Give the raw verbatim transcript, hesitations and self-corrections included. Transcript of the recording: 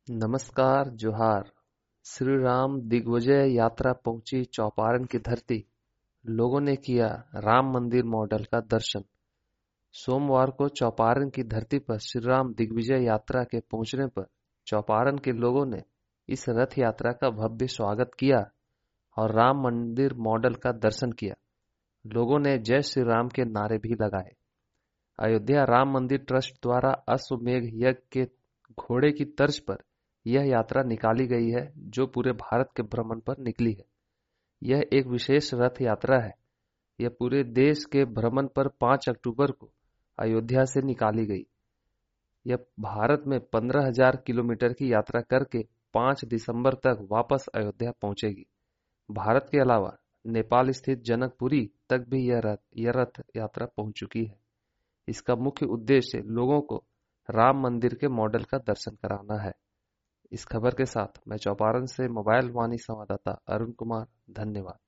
नमस्कार जोहार। श्री राम दिग्विजय यात्रा पहुंची चौपारण की धरती। लोगों ने किया राम मंदिर मॉडल का दर्शन। सोमवार को चौपारण की धरती पर श्री राम दिग्विजय यात्रा के पहुंचने पर चौपारण के लोगों ने इस रथ यात्रा का भव्य स्वागत किया और राम मंदिर मॉडल का दर्शन किया। लोगों ने जय श्री राम के नारे भी लगाए। अयोध्या राम मंदिर ट्रस्ट द्वारा अश्वमेध यज्ञ के घोड़े की तर्ज पर यह यात्रा निकाली गई है, जो पूरे भारत के भ्रमण पर निकली है। यह एक विशेष रथ यात्रा है। यह पूरे देश के भ्रमण पर पाँच अक्टूबर को अयोध्या से निकाली गई। यह भारत में पंद्रह हजार किलोमीटर की यात्रा करके पाँच दिसंबर तक वापस अयोध्या पहुंचेगी। भारत के अलावा नेपाल स्थित जनकपुरी तक भी यह रथ यह रथ यात्रा पहुंच चुकी है। इसका मुख्य उद्देश्य लोगों को राम मंदिर के मॉडल का दर्शन कराना है। इस खबर के साथ मैं चौपारण से मोबाइल वाणी संवाददाता अरुण कुमार, धन्यवाद।